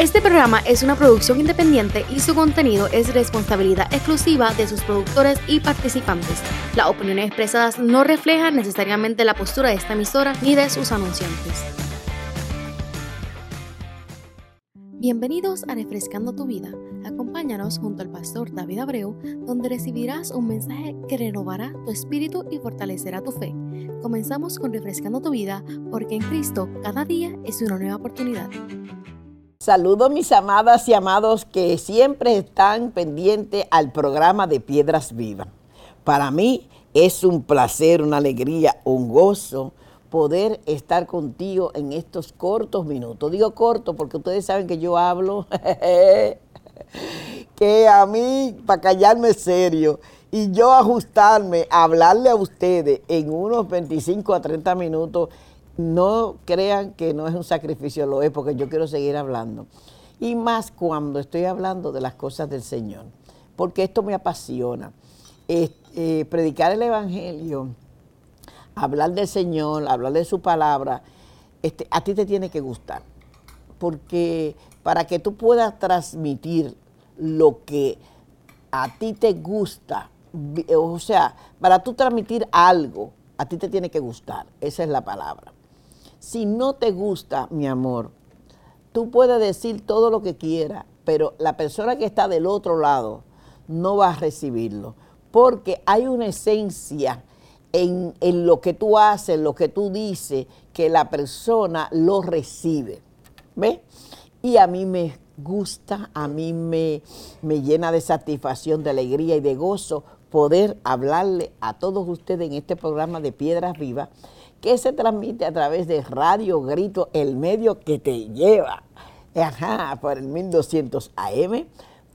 Este programa es una producción independiente y su contenido es responsabilidad exclusiva de sus productores y participantes. Las opiniones expresadas no reflejan necesariamente la postura de esta emisora ni de sus anunciantes. Bienvenidos a Refrescando tu Vida. Acompáñanos junto al pastor David Abreu, donde recibirás un mensaje que renovará tu espíritu y fortalecerá tu fe. Comenzamos con Refrescando tu Vida, porque en Cristo cada día es una nueva oportunidad. Saludos mis amadas y amados que siempre están pendientes al programa de Piedras Vivas. Para mí es un placer, una alegría, un gozo poder estar contigo en estos cortos minutos. Digo corto porque ustedes saben que yo hablo, que a mí, para callarme serio, y yo ajustarme a hablarle a ustedes en unos 25 a 30 minutos, no crean que no es un sacrificio, lo es, porque yo quiero seguir hablando. Y más cuando estoy hablando de las cosas del Señor, porque esto me apasiona. Predicar el Evangelio, hablar del Señor, hablar de su palabra, a ti te tiene que gustar. Porque para que tú puedas transmitir lo que a ti te gusta, o sea, para tú transmitir algo, a ti te tiene que gustar. Esa es la palabra. Si no te gusta, mi amor, tú puedes decir todo lo que quieras, pero la persona que está del otro lado no va a recibirlo, porque hay una esencia en lo que tú haces, lo que tú dices, que la persona lo recibe. ¿Ves? Y a mí me gusta, a mí me llena de satisfacción, de alegría y de gozo poder hablarle a todos ustedes en este programa de Piedras Vivas, que se transmite a través de Radio Grito, el medio que te lleva, por el 1200 AM,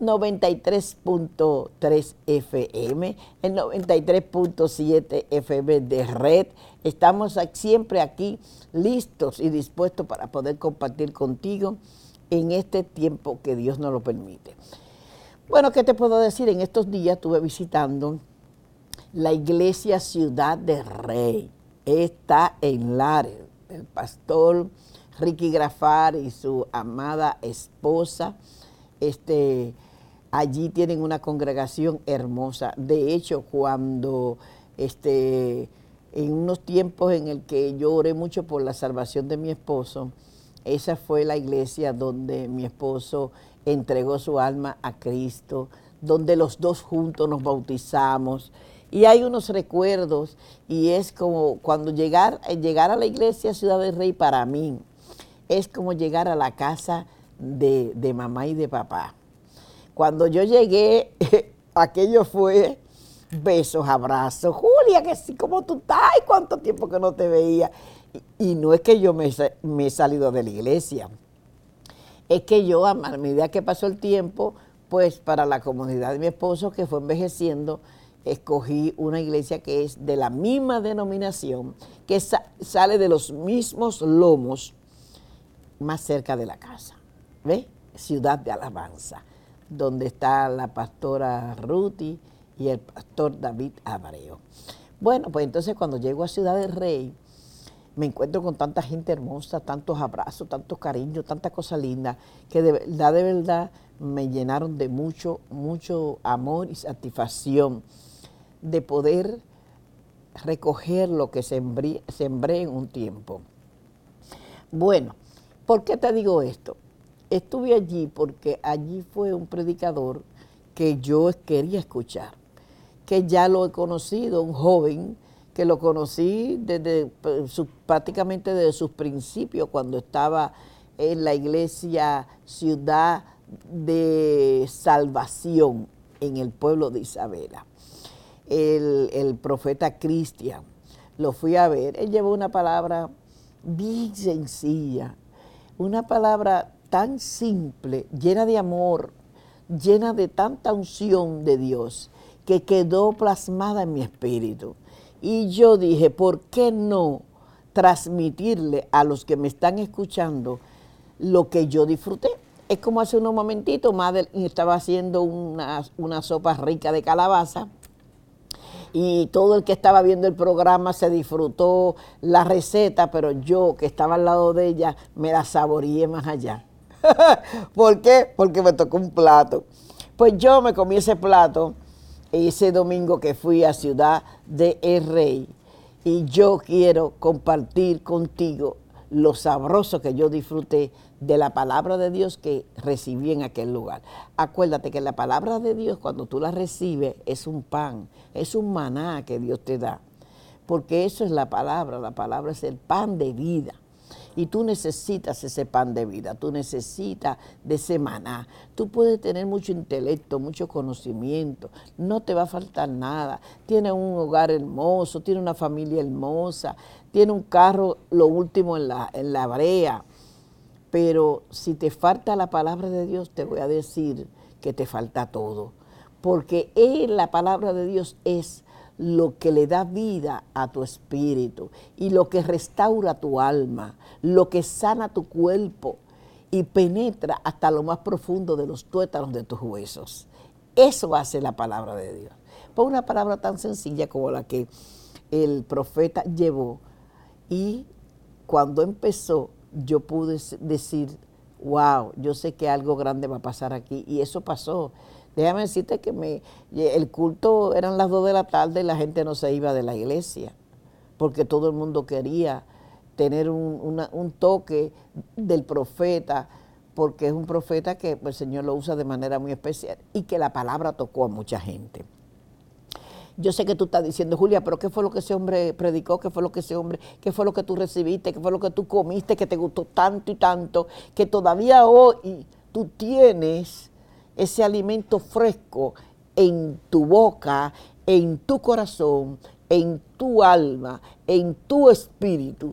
93.3 FM, el 93.7 FM de red. Estamos siempre aquí listos y dispuestos para poder compartir contigo en este tiempo que Dios nos lo permite. Bueno, ¿qué te puedo decir? En estos días estuve visitando la iglesia Ciudad de Rey. Está en Lares, el pastor Ricky Grafar y su amada esposa. Allí tienen una congregación hermosa. De hecho, cuando en unos tiempos en el que yo oré mucho por la salvación de mi esposo, esa fue la iglesia donde mi esposo entregó su alma a Cristo, donde los dos juntos nos bautizamos. Y hay unos recuerdos, y es como cuando llegar a la iglesia Ciudad del Rey para mí, es como llegar a la casa de mamá y de papá. Cuando yo llegué, aquello fue besos, abrazos. Julia, que sí, ¿cómo tú estás? Ay, ¿cuánto tiempo que no te veía? Y no es que yo me he salido de la iglesia, es que yo, a medida que pasó el tiempo, pues para la comunidad de mi esposo, que fue envejeciendo, escogí una iglesia que es de la misma denominación, que sale de los mismos lomos, más cerca de la casa. ¿Ves? Ciudad de Alabanza, donde está la pastora Ruti y el pastor David Abreu. Bueno, pues entonces cuando llego a Ciudad del Rey, me encuentro con tanta gente hermosa, tantos abrazos, tantos cariños, tantas cosas lindas, que de verdad, me llenaron de mucho, mucho amor y satisfacción de poder recoger lo que sembré en un tiempo. Bueno, ¿por qué te digo esto? Estuve allí porque allí fue un predicador que yo quería escuchar, que ya lo he conocido, un joven que lo conocí prácticamente desde sus principios, cuando estaba en la iglesia Ciudad de Salvación, en el pueblo de Isabela. El profeta Cristian, lo fui a ver. Él llevó una palabra bien sencilla, una palabra tan simple, llena de amor, llena de tanta unción de Dios, que quedó plasmada en mi espíritu. Y yo dije, ¿por qué no transmitirle a los que me están escuchando lo que yo disfruté? Es como hace unos momentitos, Madeline estaba haciendo una sopa rica de calabaza, y todo el que estaba viendo el programa se disfrutó la receta, pero yo, que estaba al lado de ella, me la saboreé más allá. ¿Por qué? Porque me tocó un plato. Pues yo me comí ese plato ese domingo que fui a Ciudad del Rey, y yo quiero compartir contigo lo sabroso que yo disfruté de la palabra de Dios que recibí en aquel lugar. Acuérdate que la palabra de Dios, cuando tú la recibes, es un pan, es un maná que Dios te da, porque eso es la palabra es el pan de vida. Y tú necesitas ese pan de vida, tú necesitas de ese maná. Tú puedes tener mucho intelecto, mucho conocimiento, no te va a faltar nada. Tienes un hogar hermoso, tienes una familia hermosa, tienes un carro, lo último en la brea. Pero si te falta la palabra de Dios, te voy a decir que te falta todo. Porque la palabra de Dios es lo que le da vida a tu espíritu y lo que restaura tu alma, lo que sana tu cuerpo y penetra hasta lo más profundo de los tuétanos de tus huesos. Eso hace la palabra de Dios. Por una palabra tan sencilla como la que el profeta llevó, y cuando empezó yo pude decir, wow, yo sé que algo grande va a pasar aquí, y eso pasó. Déjame decirte que el culto eran las 2 de la tarde y la gente no se iba de la iglesia, porque todo el mundo quería tener un toque del profeta, porque es un profeta que el Señor lo usa de manera muy especial y que la palabra tocó a mucha gente. Yo sé que tú estás diciendo, Julia, pero ¿qué fue lo que ese hombre predicó? ¿Qué fue lo que tú recibiste? ¿Qué fue lo que tú comiste que te gustó tanto y tanto? Que todavía hoy tú tienes ese alimento fresco en tu boca, en tu corazón, en tu alma, en tu espíritu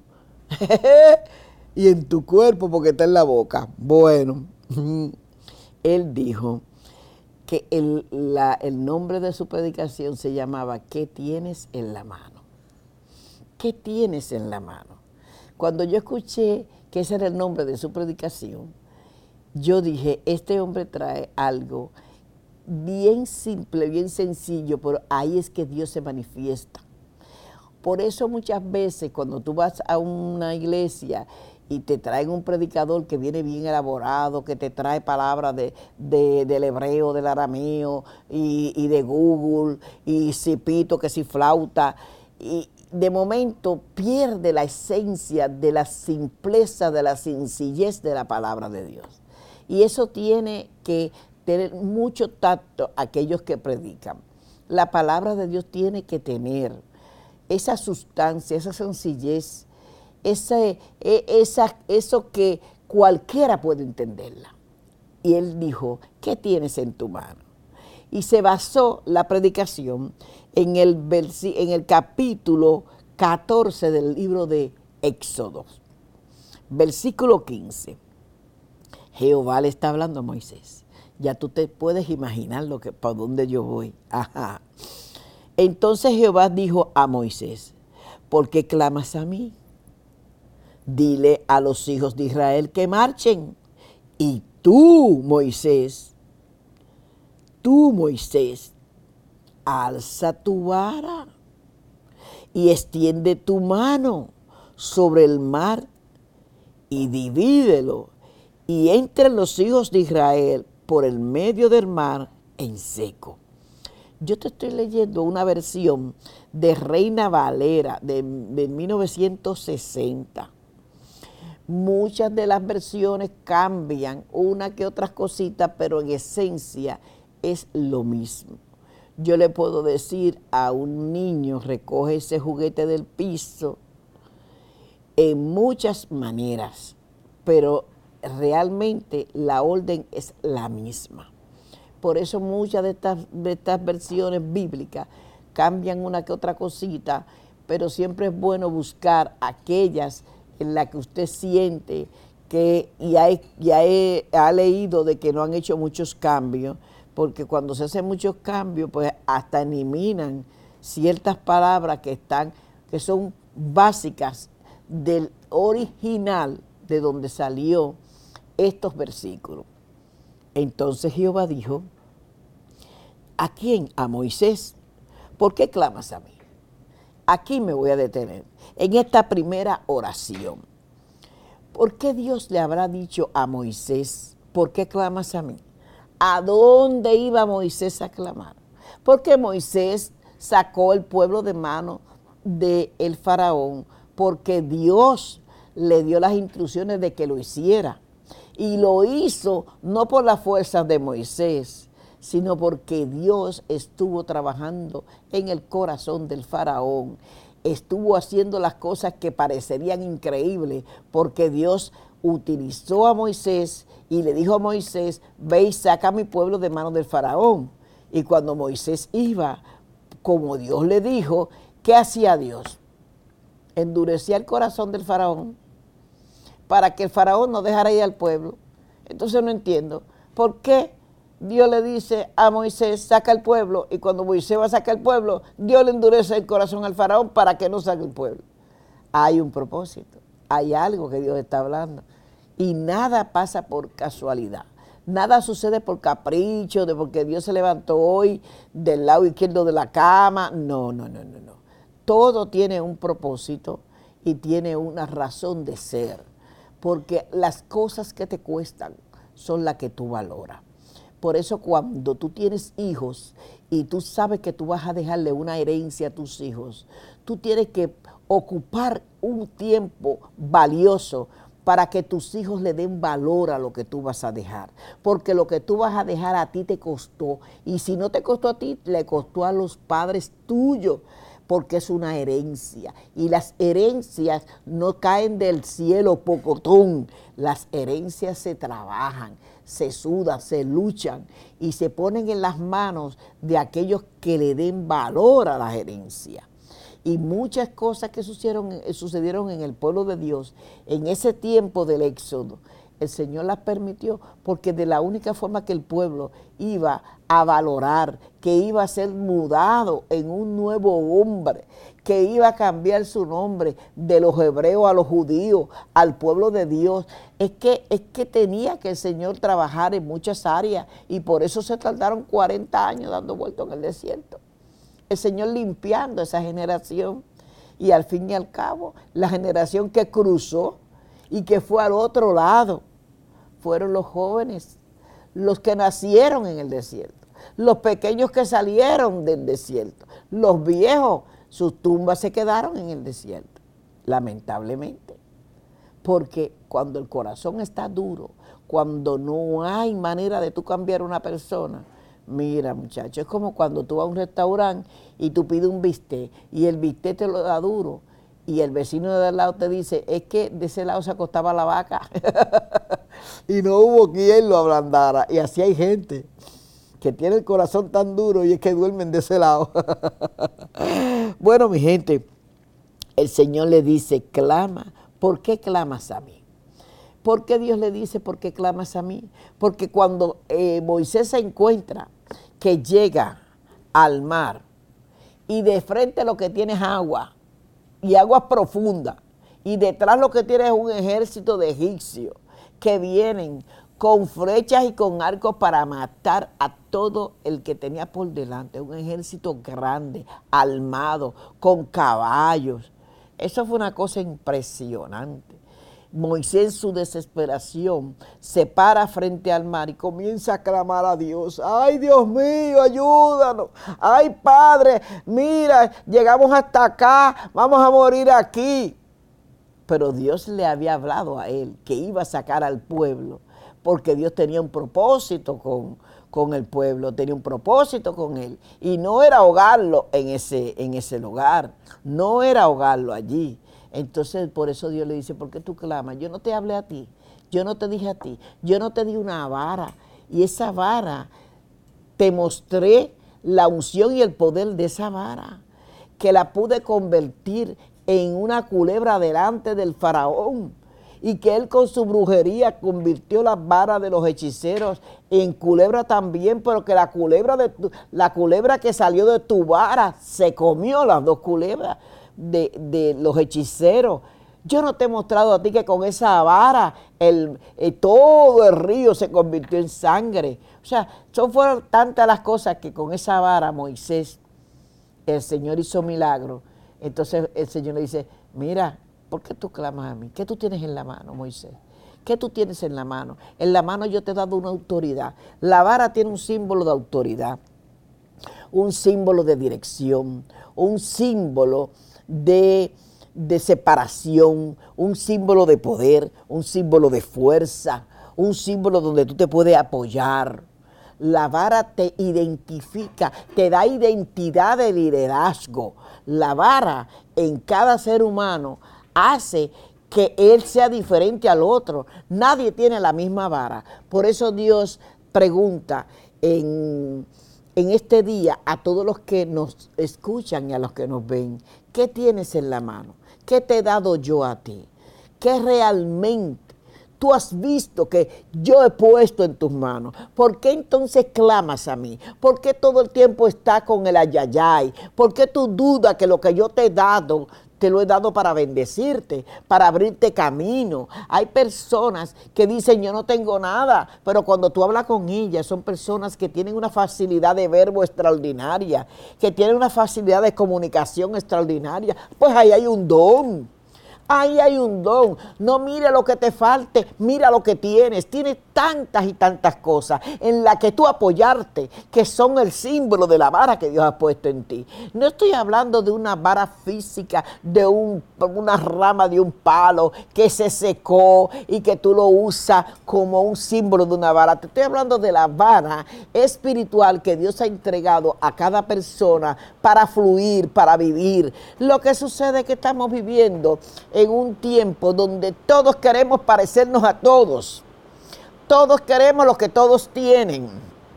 y en tu cuerpo, porque está en la boca. Bueno, él dijo que el nombre de su predicación se llamaba ¿Qué tienes en la mano? ¿Qué tienes en la mano? Cuando yo escuché que ese era el nombre de su predicación, yo dije, este hombre trae algo bien simple, bien sencillo, pero ahí es que Dios se manifiesta. Por eso muchas veces cuando tú vas a una iglesia y te traen un predicador que viene bien elaborado, que te trae palabras del hebreo, del arameo y de Google, y si pito, que si flauta, y de momento pierde la esencia de la simpleza, de la sencillez de la palabra de Dios. Y eso tiene que tener mucho tacto aquellos que predican. La palabra de Dios tiene que tener esa sustancia, esa sencillez, eso que cualquiera puede entenderla. Y él dijo, ¿qué tienes en tu mano? Y se basó la predicación en el capítulo 14 del libro de Éxodo, versículo 15. Jehová le está hablando a Moisés. Ya tú te puedes imaginar para dónde yo voy. Ajá. Entonces Jehová dijo a Moisés, ¿por qué clamas a mí? Dile a los hijos de Israel que marchen. Y tú, Moisés, alza tu vara y extiende tu mano sobre el mar y divídelo, y entre los hijos de Israel por el medio del mar en seco. Yo te estoy leyendo una versión de Reina Valera de 1960. Muchas de las versiones cambian una que otras cositas, pero en esencia es lo mismo. Yo le puedo decir a un niño, recoge ese juguete del piso, en muchas maneras, pero realmente la orden es la misma. Por eso muchas de estas versiones bíblicas cambian una que otra cosita, pero siempre es bueno buscar aquellas en las que usted siente que ha leído de que no han hecho muchos cambios, porque cuando se hacen muchos cambios, pues hasta eliminan ciertas palabras que son básicas del original de donde salió estos versículos. Entonces Jehová dijo, ¿a quién? A Moisés. ¿Por qué clamas a mí? Aquí me voy a detener, en esta primera oración. ¿Por qué Dios le habrá dicho a Moisés, ¿por qué clamas a mí? ¿A dónde iba Moisés a clamar? Porque Moisés sacó el pueblo de mano del faraón, porque Dios le dio las instrucciones de que lo hiciera. Y lo hizo no por las fuerzas de Moisés, sino porque Dios estuvo trabajando en el corazón del faraón. Estuvo haciendo las cosas que parecerían increíbles, porque Dios utilizó a Moisés y le dijo a Moisés, ve y saca a mi pueblo de manos del faraón. Y cuando Moisés iba, como Dios le dijo, ¿qué hacía Dios? Endurecía el corazón del faraón para que el faraón no dejara ir al pueblo. Entonces no entiendo, ¿por qué Dios le dice a Moisés, saca el pueblo, y cuando Moisés va a sacar el pueblo, Dios le endurece el corazón al faraón para que no saque el pueblo? Hay un propósito, hay algo que Dios está hablando, y nada pasa por casualidad. Nada sucede por capricho, de porque Dios se levantó hoy del lado izquierdo de la cama. No. Todo tiene un propósito y tiene una razón de ser, porque las cosas que te cuestan son las que tú valoras. Por eso cuando tú tienes hijos y tú sabes que tú vas a dejarle una herencia a tus hijos, tú tienes que ocupar un tiempo valioso para que tus hijos le den valor a lo que tú vas a dejar. Porque lo que tú vas a dejar a ti te costó. Y si no te costó a ti, le costó a los padres tuyos. Porque es una herencia. Y las herencias no caen del cielo pocotón. Las herencias se trabajan, se sudan, se luchan y se ponen en las manos de aquellos que le den valor a las herencias. Y muchas cosas que sucedieron en el pueblo de Dios en ese tiempo del Éxodo, el Señor las permitió porque de la única forma que el pueblo iba a valorar, que iba a ser mudado en un nuevo hombre, que iba a cambiar su nombre de los hebreos a los judíos, al pueblo de Dios, es que tenía que el Señor trabajar en muchas áreas y por eso se tardaron 40 años dando vueltas en el desierto. El Señor limpiando esa generación y al fin y al cabo la generación que cruzó y que fue al otro lado fueron los jóvenes, los que nacieron en el desierto, los pequeños que salieron del desierto, los viejos, sus tumbas se quedaron en el desierto, lamentablemente, porque cuando el corazón está duro, cuando no hay manera de tú cambiar a una persona. Mira, muchachos, es como cuando tú vas a un restaurante y tú pides un bistec y el bistec te lo da duro y el vecino de al lado te dice, es que de ese lado se acostaba la vaca y no hubo quien lo ablandara. Y así hay gente que tiene el corazón tan duro y es que duermen de ese lado. Bueno, mi gente, el Señor le dice, clama. ¿Por qué clamas a mí? ¿Por qué Dios le dice, por qué clamas a mí? Porque cuando Moisés se encuentra que llega al mar y de frente lo que tiene es agua y agua profunda y detrás lo que tiene es un ejército de egipcios que vienen con flechas y con arcos para matar a todo el que tenía por delante, un ejército grande, armado, con caballos. Eso fue una cosa impresionante. Moisés en su desesperación se para frente al mar y comienza a clamar a Dios. ¡Ay, Dios mío, ayúdanos! ¡Ay, Padre, mira, llegamos hasta acá, vamos a morir aquí! Pero Dios le había hablado a él que iba a sacar al pueblo, porque Dios tenía un propósito con el pueblo, tenía un propósito con él. Y no era ahogarlo en ese lugar, no era ahogarlo allí. Entonces, por eso Dios le dice, ¿por qué tú clamas? Yo no te hablé a ti, yo no te dije a ti, yo no te di una vara. Y esa vara, te mostré la unción y el poder de esa vara, que la pude convertir en una culebra delante del faraón. Y que él con su brujería convirtió las varas de los hechiceros en culebra también, pero que la culebra que salió de tu vara se comió las dos culebras de los hechiceros. Yo no te he mostrado a ti que con esa vara todo el río se convirtió en sangre. O sea, fueron tantas las cosas que con esa vara Moisés, el Señor hizo milagro. Entonces el Señor le dice, mira, ¿Por qué tú clamas a mí? ¿Qué tú tienes en la mano, Moisés? ¿Qué tú tienes en la mano? En la mano yo te he dado una autoridad. La vara tiene un símbolo de autoridad, un símbolo de dirección, un símbolo de separación, un símbolo de poder, un símbolo de fuerza, un símbolo donde tú te puedes apoyar. La vara te identifica, te da identidad de liderazgo. La vara en cada ser humano hace que él sea diferente al otro. Nadie tiene la misma vara. Por eso Dios pregunta en este día a todos los que nos escuchan y a los que nos ven, ¿qué tienes en la mano? ¿Qué te he dado yo a ti? ¿Qué realmente tú has visto que yo he puesto en tus manos? ¿Por qué entonces clamas a mí? ¿Por qué todo el tiempo estás con el ayayay? ¿Por qué tú dudas que lo que yo te he dado, te lo he dado para bendecirte, para abrirte camino? Hay personas que dicen, yo no tengo nada, pero cuando tú hablas con ellas, son personas que tienen una facilidad de verbo extraordinaria, que tienen una facilidad de comunicación extraordinaria. Pues ahí hay un don. Ahí hay un don. No mire lo que te falte, mira lo que tienes. Tienes tantas y tantas cosas en las que tú apoyarte, que son el símbolo de la vara que Dios ha puesto en ti. No estoy hablando de una vara física, de una rama de un palo que se secó y que tú lo usas como un símbolo de una vara. Te estoy hablando de la vara espiritual que Dios ha entregado a cada persona para fluir, para vivir. Lo que sucede es que estamos viviendo en un tiempo donde todos queremos parecernos a todos. Todos queremos lo que todos tienen.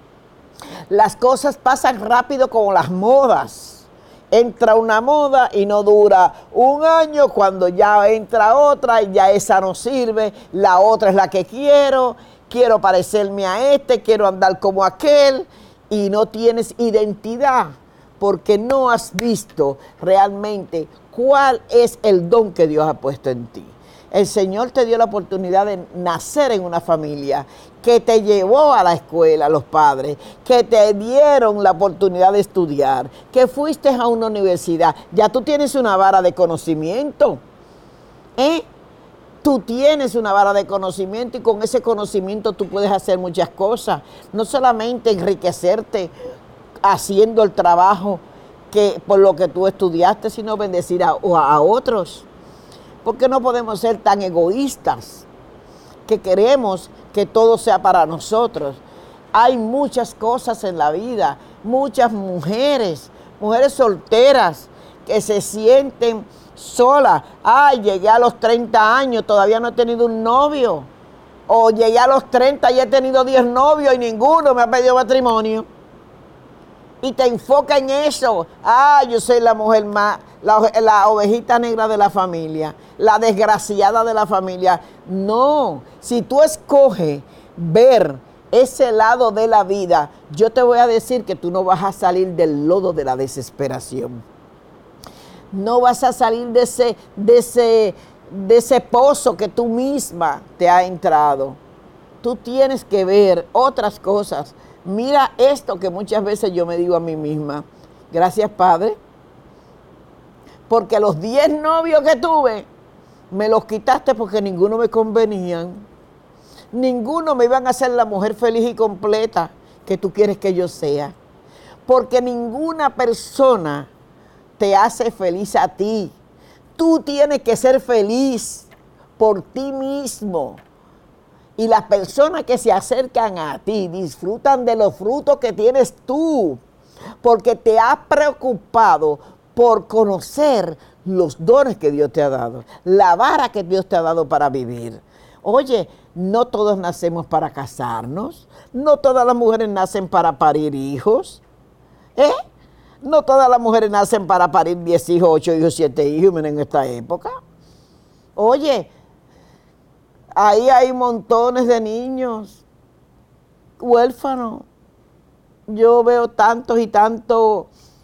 Las cosas pasan rápido como las modas. Entra una moda y no dura un año, cuando ya entra otra y ya esa no sirve, la otra es la que quiero parecerme a este, quiero andar como aquel, y no tienes identidad porque no has visto realmente cuál es el don que Dios ha puesto en ti. El Señor te dio la oportunidad de nacer en una familia que te llevó a la escuela, los padres, que te dieron la oportunidad de estudiar, que fuiste a una universidad. Ya tú tienes una vara de conocimiento, ¿eh? Tú tienes una vara de conocimiento y con ese conocimiento tú puedes hacer muchas cosas. No solamente enriquecerte haciendo el trabajo que por lo que tú estudiaste, sino bendecir a otros. Porque no podemos ser tan egoístas que queremos que todo sea para nosotros. Hay muchas cosas en la vida, muchas mujeres solteras que se sienten solas. Ay, llegué a los 30 años, todavía no he tenido un novio. O llegué a los 30 y he tenido 10 novios y ninguno me ha pedido matrimonio. Y te enfoca en eso. Ah, yo soy la mujer más, la ovejita negra de la familia, la desgraciada de la familia. No, si tú escoges ver ese lado de la vida, yo te voy a decir que tú no vas a salir del lodo de la desesperación. No vas a salir de ese pozo que tú misma te has entrado. Tú tienes que ver otras cosas. Mira esto que muchas veces yo me digo a mí misma. Gracias, Padre, porque los 10 novios que tuve, me los quitaste porque ninguno me convenían. Ninguno me iban a hacer la mujer feliz y completa que tú quieres que yo sea. Porque ninguna persona te hace feliz a ti. Tú tienes que ser feliz por ti mismo. Y las personas que se acercan a ti disfrutan de los frutos que tienes tú, porque te has preocupado por conocer los dones que Dios te ha dado, la vara que Dios te ha dado para vivir. Oye, no todos nacemos para casarnos, no todas las mujeres nacen para parir hijos, no todas las mujeres nacen para parir 10 hijos, 8 hijos, 7 hijos en esta época. Oye, ahí hay montones de niños huérfanos. Yo veo tantos y tantos,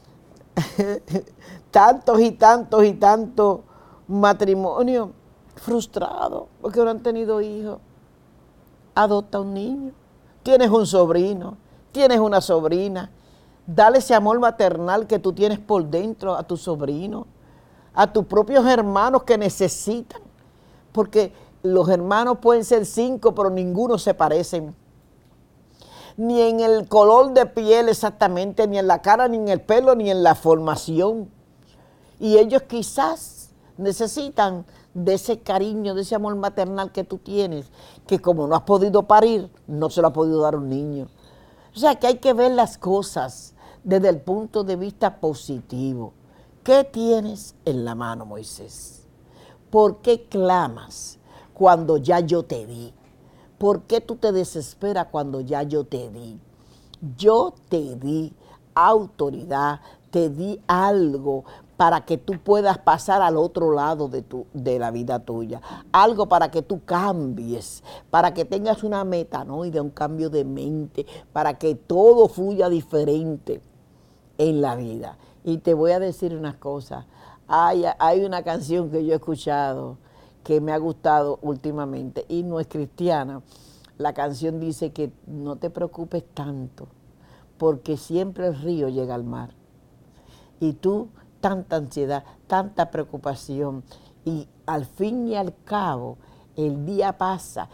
tantos matrimonios frustrados porque no han tenido hijos. Adopta un niño. Tienes un sobrino, tienes una sobrina. Dale ese amor maternal que tú tienes por dentro a tu sobrino. a tus propios hermanos que necesitan, porque los hermanos pueden ser 5, pero ninguno se parecen. Ni en el color de piel exactamente, ni en la cara, ni en el pelo, ni en la formación. Y ellos quizás necesitan de ese cariño, de ese amor maternal que tú tienes, que como no has podido parir, no se lo ha podido dar un niño. O sea que hay que ver las cosas desde el punto de vista positivo. ¿Qué tienes en la mano, Moisés? ¿Por qué clamas cuando ya yo te di? ¿Por qué tú te desesperas cuando ya yo te di? Yo te di autoridad, te di algo para que tú puedas pasar al otro lado de la vida tuya. Algo para que tú cambies, para que tengas una metanoia, un cambio de mente, para que todo fluya diferente en la vida. Y te voy a decir una cosa. Hay una canción que yo he escuchado que me ha gustado últimamente y no es cristiana. La canción dice que no te preocupes tanto, porque siempre el río llega al mar. Y tú, tanta ansiedad, tanta preocupación, y al fin y al cabo, el día pasa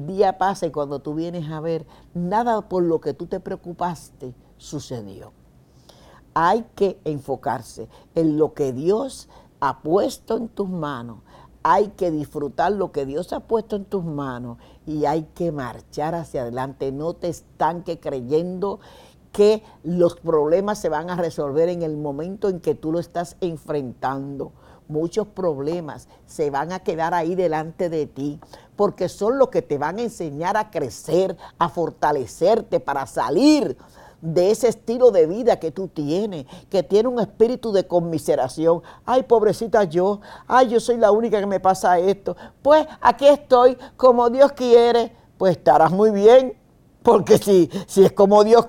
y cuando tú vienes a ver, nada por lo que tú te preocupaste sucedió. Hay que enfocarse en lo que Dios ha puesto en tus manos. Hay que disfrutar lo que Dios ha puesto en tus manos y hay que marchar hacia adelante. No te estanques creyendo que los problemas se van a resolver en el momento en que tú lo estás enfrentando. Muchos problemas se van a quedar ahí delante de ti, porque son los que te van a enseñar a crecer, a fortalecerte para salir de ese estilo de vida que tú tienes, que tiene un espíritu de conmiseración. Ay, pobrecita yo, ay, yo soy la única que me pasa esto. Pues aquí estoy, como Dios quiere, pues estarás muy bien. Porque si es como Dios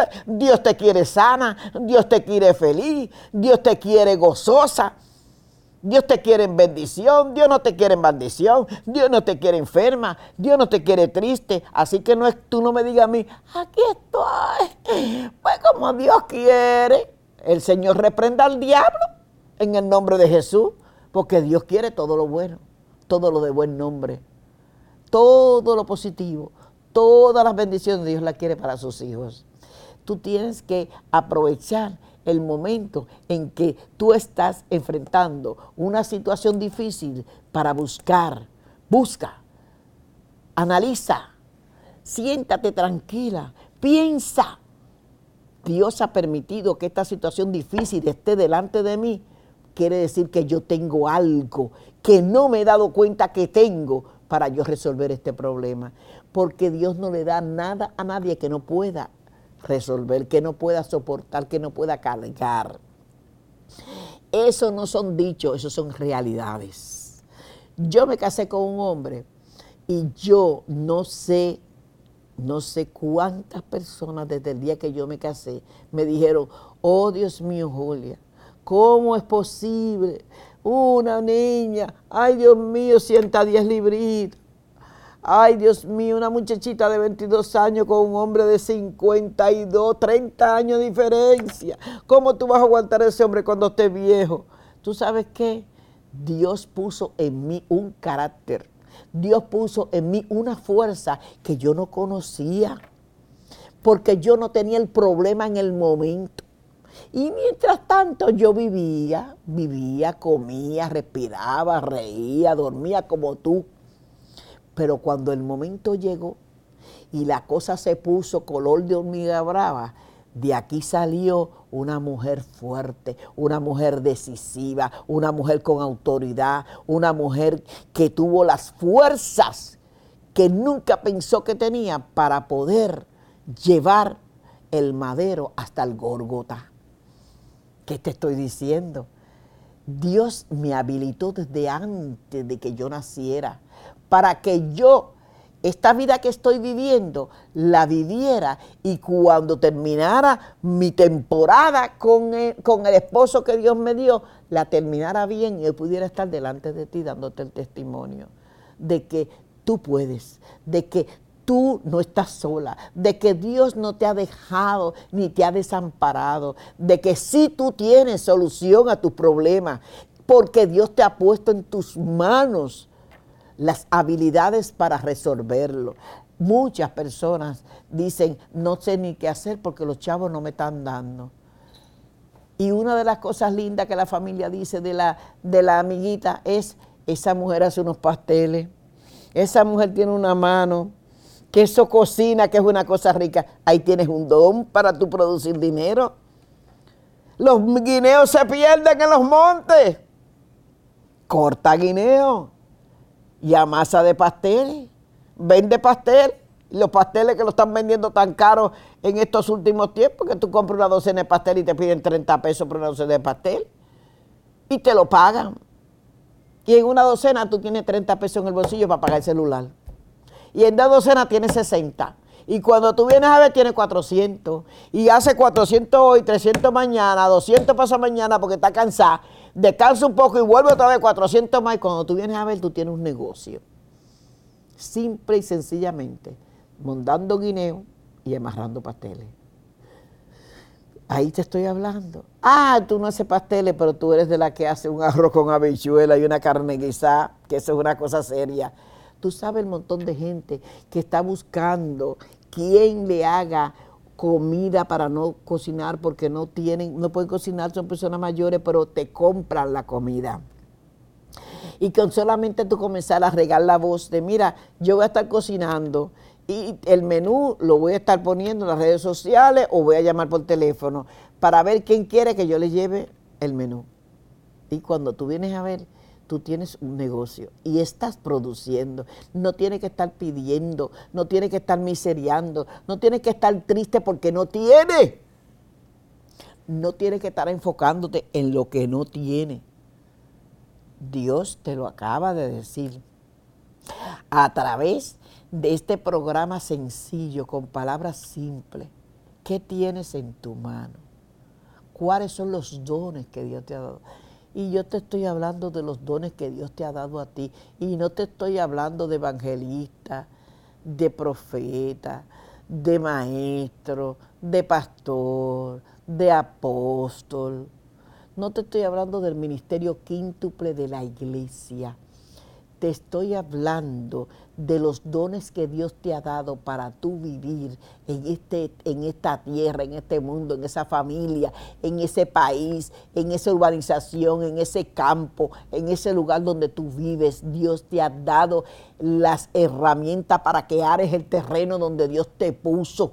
te quiere sana, Dios te quiere feliz, Dios te quiere gozosa, Dios te quiere en bendición, Dios no te quiere en maldición, Dios no te quiere enferma, Dios no te quiere triste. Así que tú no me digas a mí, aquí estoy, pues como Dios quiere. El Señor reprenda al diablo en el nombre de Jesús, porque Dios quiere todo lo bueno, todo lo de buen nombre, todo lo positivo. Todas las bendiciones Dios las quiere para sus hijos. Tú tienes que aprovechar el momento en que tú estás enfrentando una situación difícil para busca, analiza, siéntate tranquila, piensa. Dios ha permitido que esta situación difícil esté delante de mí. Quiere decir que yo tengo algo que no me he dado cuenta que tengo para yo resolver este problema. Porque Dios no le da nada a nadie que no pueda resolver, que no pueda soportar, que no pueda cargar. Eso no son dichos, eso son realidades. Yo me casé con un hombre y yo no sé cuántas personas desde el día que yo me casé me dijeron, oh Dios mío, Julia, ¿cómo es posible? Una niña, ay Dios mío, 110 libritos. Ay, Dios mío, una muchachita de 22 años con un hombre de 52, 30 años de diferencia. ¿Cómo tú vas a aguantar a ese hombre cuando esté viejo? ¿Tú sabes qué? Dios puso en mí un carácter. Dios puso en mí una fuerza que yo no conocía, porque yo no tenía el problema en el momento. Y mientras tanto yo vivía, comía, respiraba, reía, dormía como tú. Pero cuando el momento llegó y la cosa se puso color de hormiga brava, de aquí salió una mujer fuerte, una mujer decisiva, una mujer con autoridad, una mujer que tuvo las fuerzas que nunca pensó que tenía para poder llevar el madero hasta el Gólgota. ¿Qué te estoy diciendo? Dios me habilitó desde antes de que yo naciera para que yo, esta vida que estoy viviendo, la viviera y cuando terminara mi temporada con el esposo que Dios me dio, la terminara bien y yo pudiera estar delante de ti dándote el testimonio de que tú puedes, de que tú no estás sola, de que Dios no te ha dejado ni te ha desamparado, de que sí tú tienes solución a tus problemas. porque Dios te ha puesto en tus manos las habilidades para resolverlo. Muchas personas dicen, no sé ni qué hacer porque los chavos no me están dando. Y una de las cosas lindas que la familia dice de la amiguita es, esa mujer hace unos pasteles, esa mujer tiene una mano, que eso cocina, que es una cosa rica. Ahí tienes un don para tú producir dinero. Los guineos se pierden en los montes. Corta guineo y amasa de pasteles. Vende pastel. Los pasteles que lo están vendiendo tan caros en estos últimos tiempos, que tú compras una docena de pastel y te piden 30 pesos por una docena de pastel. Y te lo pagan. Y en una docena tú tienes 30 pesos en el bolsillo para pagar el celular. Y en 2 docenas tienes 60. Y cuando tú vienes a ver, tienes 400. Y hace 400 hoy, 300 mañana, 200 pasa mañana porque está cansada. Descansa un poco y vuelve otra vez 400 más. Y cuando tú vienes a ver, tú tienes un negocio. Simple y sencillamente, montando guineo y amarrando pasteles. Ahí te estoy hablando. Ah, tú no haces pasteles, pero tú eres de la que hace un arroz con habichuela y una carne guisada, que eso es una cosa seria. Tú sabes el montón de gente que está buscando quién le haga comida para no cocinar porque no pueden cocinar, son personas mayores, pero te compran la comida. Y con solamente tú comenzar a regar la voz de, mira, yo voy a estar cocinando y el menú lo voy a estar poniendo en las redes sociales o voy a llamar por teléfono para ver quién quiere que yo le lleve el menú. Y cuando tú vienes a ver, tú tienes un negocio y estás produciendo. No tienes que estar pidiendo, no tienes que estar miseriando, no tienes que estar triste porque no tienes. No tienes que estar enfocándote en lo que no tienes. Dios te lo acaba de decir. A través de este programa sencillo, con palabras simples, ¿qué tienes en tu mano? ¿Cuáles son los dones que Dios te ha dado? Y yo te estoy hablando de los dones que Dios te ha dado a ti. Y no te estoy hablando de evangelista, de profeta, de maestro, de pastor, de apóstol. No te estoy hablando del ministerio quíntuple de la iglesia. Te estoy hablando de los dones que Dios te ha dado para tú vivir en esta tierra, en este mundo, en esa familia, en ese país, en esa urbanización, en ese campo, en ese lugar donde tú vives. Dios te ha dado las herramientas para que ares el terreno donde Dios te puso.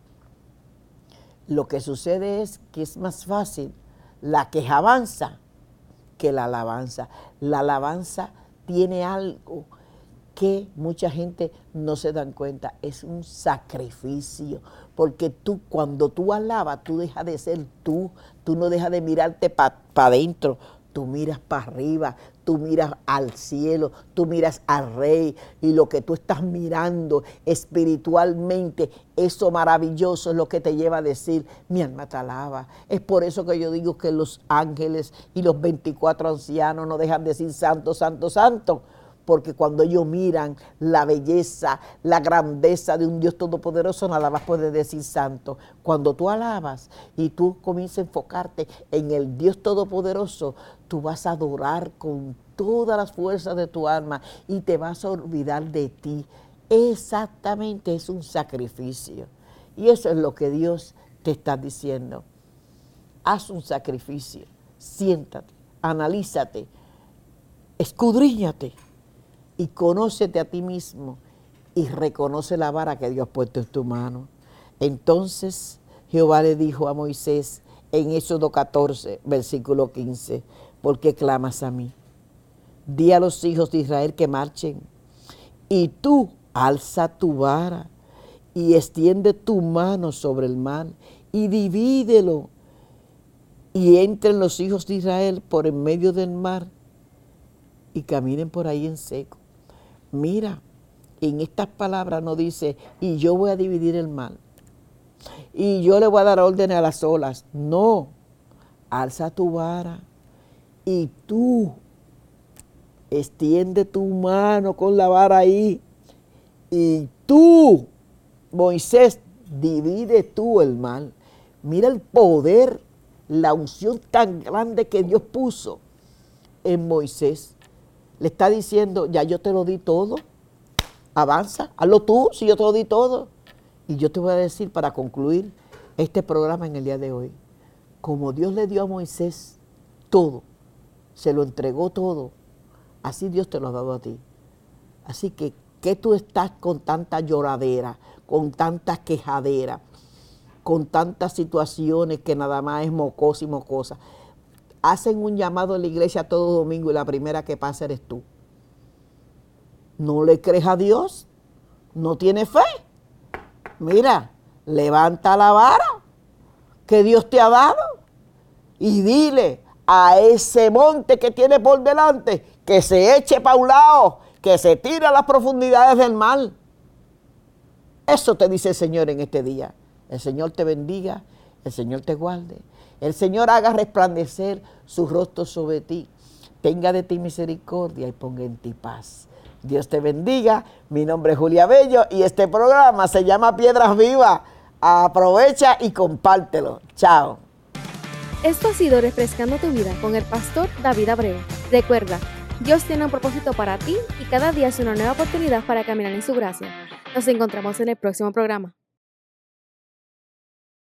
Lo que sucede es que es más fácil la queja avanza que la alabanza. La alabanza tiene algo que mucha gente no se dan cuenta, es un sacrificio, porque tú cuando tú alabas, tú dejas de ser tú no dejas de mirarte para adentro, tú miras para arriba, tú miras al cielo, tú miras al Rey, y lo que tú estás mirando espiritualmente, eso maravilloso es lo que te lleva a decir, mi alma te alaba. Es por eso que yo digo que los ángeles y los 24 ancianos no dejan de decir santo, santo, santo, porque cuando ellos miran la belleza, la grandeza de un Dios todopoderoso, nada más puede decir santo. Cuando tú alabas y tú comienzas a enfocarte en el Dios todopoderoso, tú vas a adorar con todas las fuerzas de tu alma y te vas a olvidar de ti. Exactamente, es un sacrificio. Y eso es lo que Dios te está diciendo. Haz un sacrificio, siéntate, analízate, escudriñate. Y conócete a ti mismo y reconoce la vara que Dios ha puesto en tu mano. Entonces Jehová le dijo a Moisés en Éxodo 14, versículo 15, ¿por qué clamas a mí? Di a los hijos de Israel que marchen, y tú alza tu vara y extiende tu mano sobre el mar y divídelo, y entren los hijos de Israel por en medio del mar y caminen por ahí en seco. Mira, en estas palabras no dice, y yo voy a dividir el mar, y yo le voy a dar órdenes a las olas. No, alza tu vara, y tú extiende tu mano con la vara ahí, y tú, Moisés, divide tú el mar. Mira el poder, la unción tan grande que Dios puso en Moisés. Le está diciendo, ya yo te lo di todo, avanza, hazlo tú, si yo te lo di todo. Y yo te voy a decir, para concluir este programa en el día de hoy, como Dios le dio a Moisés todo, se lo entregó todo, así Dios te lo ha dado a ti. Así que, ¿qué tú estás con tanta lloradera, con tantas quejaderas, con tantas situaciones que nada más es mocosa y mocosa? Hacen un llamado en la iglesia todo domingo y la primera que pasa eres tú. ¿No le crees a Dios? ¿No tienes fe? Mira, levanta la vara que Dios te ha dado y dile a ese monte que tiene por delante que se eche pa' un lado, que se tire a las profundidades del mar. Eso te dice el Señor en este día. El Señor te bendiga, el Señor te guarde, el Señor haga resplandecer su rostro sobre ti, tenga de ti misericordia y ponga en ti paz. Dios te bendiga. Mi nombre es Julia Bello y este programa se llama Piedras Vivas. Aprovecha y compártelo. Chao. Esto ha sido Refrescando tu Vida con el pastor David Abreu. Recuerda, Dios tiene un propósito para ti y cada día es una nueva oportunidad para caminar en su gracia. Nos encontramos en el próximo programa.